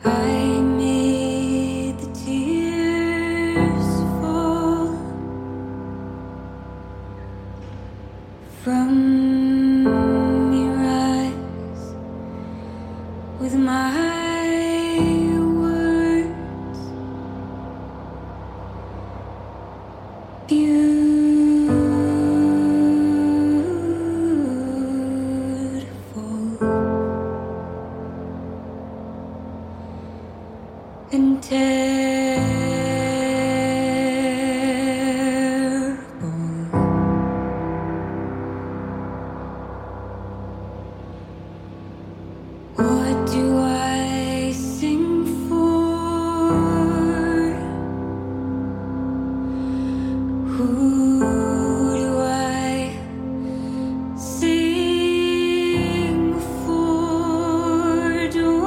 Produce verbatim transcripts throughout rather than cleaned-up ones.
I made the tears fall from your eyes with my words. Beautiful and terrible. What do I sing for? Who do I sing for?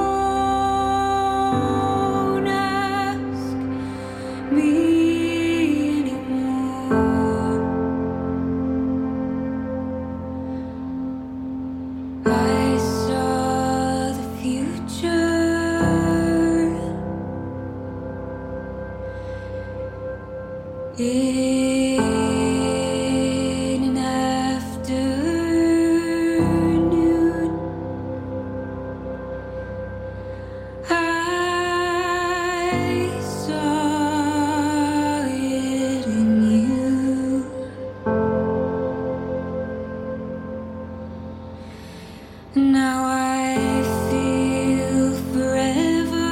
Don't ask me anymore. I saw the future in an afternoon. I saw it in you. Now I feel forever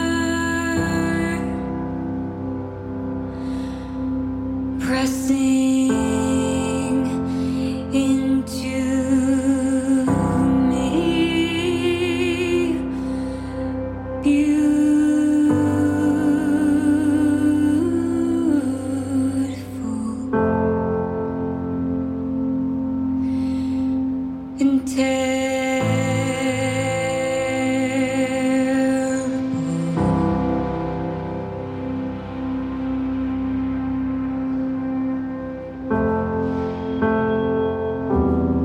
pressing into me. Beautiful and terrible.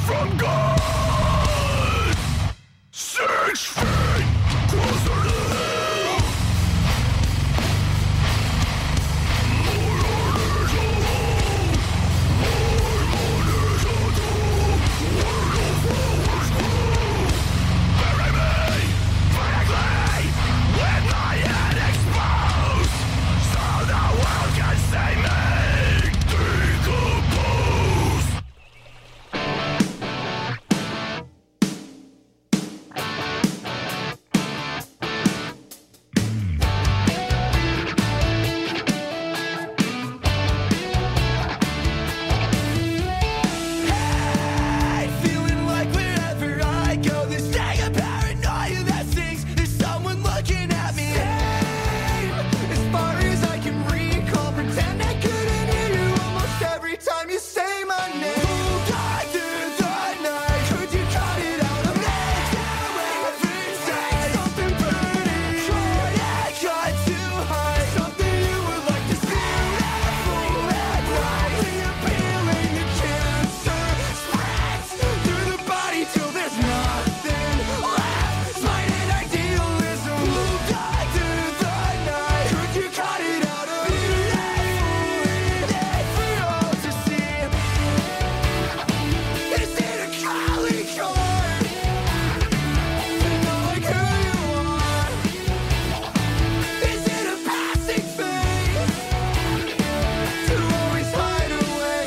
from God. Six feet closer to hell. More orders alone. More orders are doomed. Where no flowers grow. Bury me vertically with my head exposed, so the world can see me decompose. Hey, feeling like wherever I go, this thing of paranoia that sings, there's someone looking at me. Same, as far as I can recall, pretend I couldn't hear you almost every time you say my name. Who died through the night? Could you cut it out of me? Say something pretty, try to cut too high, something you would like to see. Beautiful and right, appealing the cancer spreads through the body till there's nothing left. Spite and idealism, who died through the night? Could you cut it out of me? For all to see. Is it a calling card to know like who you are? Is it a passing phase to always hide away?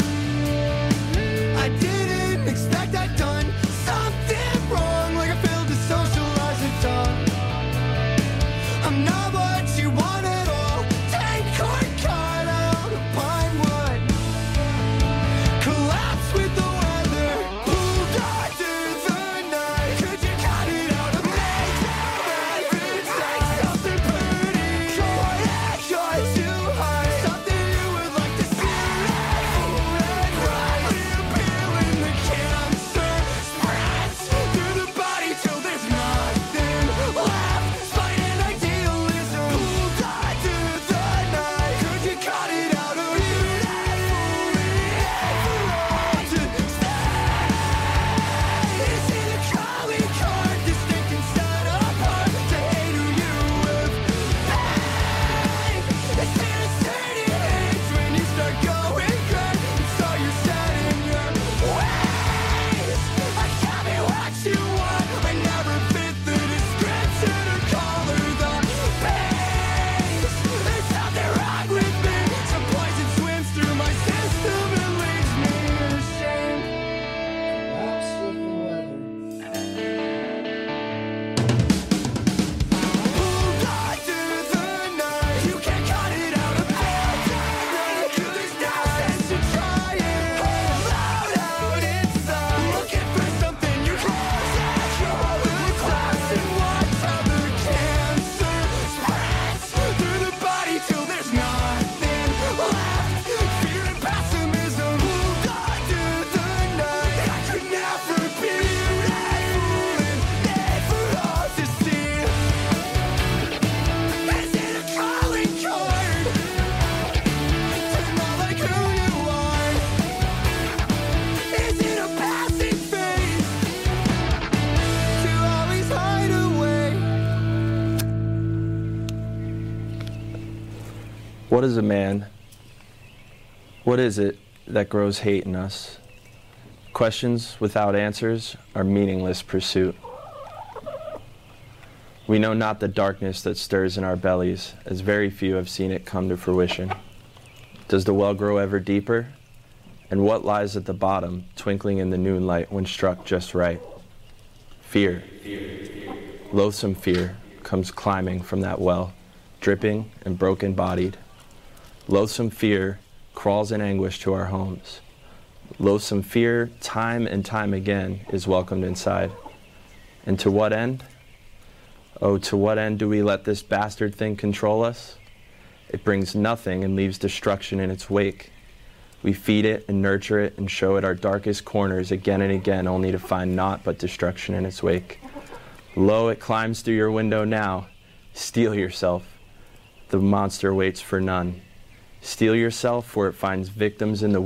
I didn't expect I'd done something wrong, like I failed to socialize a tongue. I'm not what you want at all. Take court card out of pine wood. Collapse with the weather. Who died through the night? Could you cut it out of me? Say something pretty. Try to cut too high. Something you would like to see. Beautiful and right. Appealing the cancer spreads through the body till there's nothing left. Spite and idealism. Who died through the night? Could you cut it out of me? For all to stay. Is it a calling card? Distinct and set apart to hate who you have been? Is it a certain age when you start going good? It's all you're set in your ways. I can't be what you want. I never fit the description or color the pace. There's something wrong with me. Some poison swims through my system and leaves me ashamed. Collapse with the weather. Who died through the night? You can't cut it out of me. There's no sense in trying. Loud out inside, looking for something you're close at. You're the class and watch how the cancer spreads through the body till there's nothing left. Fear and pessimism. Who died through the night? I could never be beautiful and made for all to see. Is it a calling card to know like who you are? Is it a passing phase to always hide away? What is a man? What is it that grows hate in us? Questions without answers are meaningless pursuit. We know not the darkness that stirs in our bellies, as very few have seen it come to fruition. Does the well grow ever deeper? And what lies at the bottom, twinkling in the noonlight when struck just right? Fear. Loathsome fear comes climbing from that well, dripping and broken-bodied. Loathsome fear crawls in anguish to our homes. Loathsome fear, time and time again, is welcomed inside. And to what end? Oh, to what end do we let this bastard thing control us? It brings nothing and leaves destruction in its wake. We feed it and nurture it and show it our darkest corners again and again, only to find naught but destruction in its wake. Lo, it climbs through your window now. Steel yourself. The monster waits for none. Steel yourself, for it finds victims in the